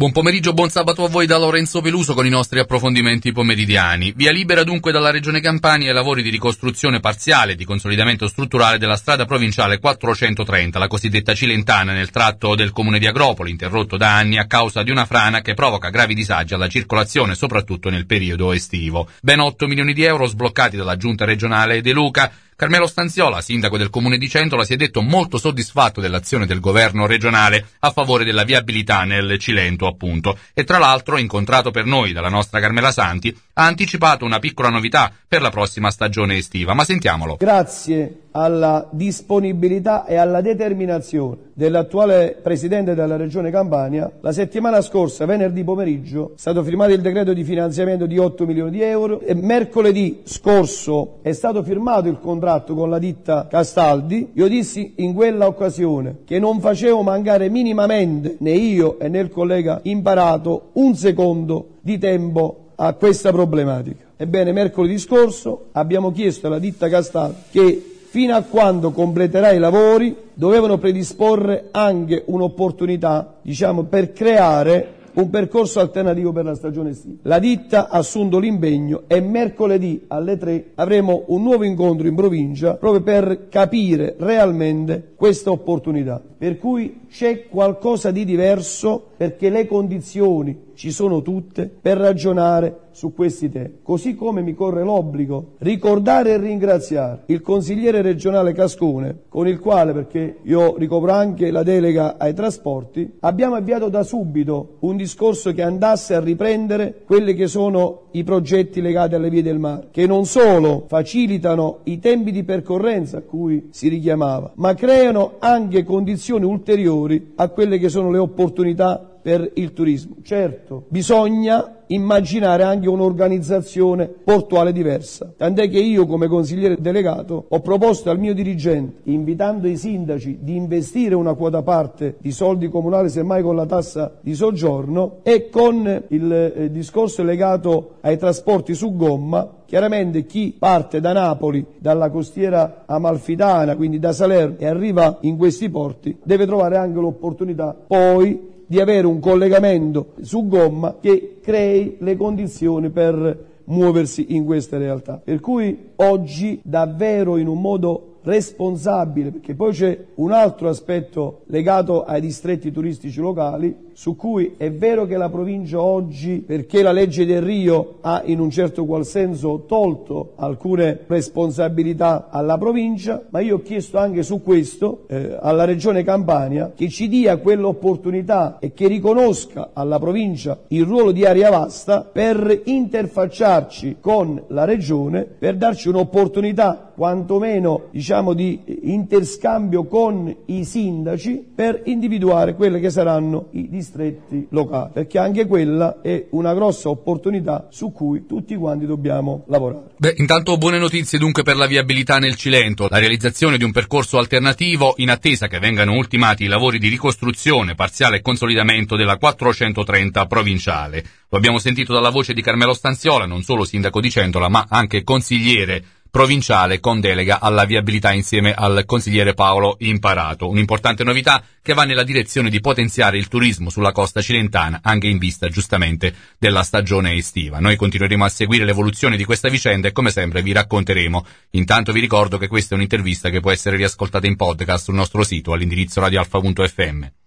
Buon pomeriggio, buon sabato a voi da Lorenzo Peluso con i nostri approfondimenti pomeridiani. Via libera dunque dalla Regione Campania ai lavori di ricostruzione parziale e di consolidamento strutturale della strada provinciale 430, la cosiddetta Cilentana, nel tratto del comune di Agropoli, interrotto da anni a causa di una frana che provoca gravi disagi alla circolazione, soprattutto nel periodo estivo. Ben 8 milioni di euro sbloccati dalla Giunta regionale De Luca. Carmelo Stanziola, sindaco del comune di Centola, si è detto molto soddisfatto dell'azione del governo regionale a favore della viabilità nel Cilento, appunto, e tra l'altro, incontrato per noi dalla nostra Carmela Santi, ha anticipato una piccola novità per la prossima stagione estiva, ma sentiamolo. Grazie alla disponibilità e alla determinazione dell'attuale Presidente della Regione Campania, la settimana scorsa, venerdì pomeriggio, è stato firmato il decreto di finanziamento di 8 milioni di euro e mercoledì scorso è stato firmato il contratto con la ditta Castaldi. Io dissi in quella occasione che non facevo mancare minimamente, né io né il collega Imparato, un secondo di tempo a questa problematica. Ebbene, mercoledì scorso abbiamo chiesto alla ditta Castaldi che fino a quando completerà i lavori dovevano predisporre anche un'opportunità, per creare un percorso alternativo per la stagione estiva. La ditta ha assunto l'impegno e mercoledì alle 3 avremo un nuovo incontro in provincia proprio per capire realmente questa opportunità. Per cui c'è qualcosa di diverso perché le condizioni ci sono tutte per ragionare su questi temi. Così come mi corre l'obbligo ricordare e ringraziare il consigliere regionale Cascone, con il quale, perché io ricopro anche la delega ai trasporti, abbiamo avviato da subito un discorso che andasse a riprendere quelli che sono i progetti legati alle vie del mare, che non solo facilitano i tempi di percorrenza a cui si richiamava, ma creano anche condizioni ulteriori a quelle che sono le opportunità per il turismo. Certo, bisogna immaginare anche un'organizzazione portuale diversa. Tant'è che io, come consigliere delegato, ho proposto al mio dirigente, invitando i sindaci, di investire una quota parte di soldi comunali, semmai con la tassa di soggiorno, e con il discorso legato ai trasporti su gomma. Chiaramente chi parte da Napoli, dalla costiera amalfitana, quindi da Salerno, e arriva in questi porti, deve trovare anche l'opportunità poi di avere un collegamento su gomma che crei le condizioni per muoversi in queste realtà. Per cui oggi davvero in un modo responsabile, perché poi c'è un altro aspetto legato ai distretti turistici locali, su cui è vero che la provincia oggi, perché la legge del Rio ha in un certo qual senso tolto alcune responsabilità alla provincia, ma io ho chiesto anche su questo alla Regione Campania che ci dia quell'opportunità e che riconosca alla provincia il ruolo di area vasta per interfacciarci con la Regione, per darci un'opportunità quantomeno di interscambio con i sindaci per individuare quelle che saranno i distretti locali, perché anche quella è una grossa opportunità su cui tutti quanti dobbiamo lavorare. Intanto buone notizie dunque per la viabilità nel Cilento, la realizzazione di un percorso alternativo in attesa che vengano ultimati i lavori di ricostruzione, parziale e consolidamento della 430 provinciale. Lo abbiamo sentito dalla voce di Carmelo Stanziola, non solo sindaco di Centola ma anche consigliere provinciale con delega alla viabilità insieme al consigliere Paolo Imparato. Un'importante novità che va nella direzione di potenziare il turismo sulla costa cilentana, anche in vista giustamente della stagione estiva. Noi continueremo a seguire l'evoluzione di questa vicenda e come sempre vi racconteremo. Intanto vi ricordo che questa è un'intervista che può essere riascoltata in podcast sul nostro sito all'indirizzo radioalfa.fm.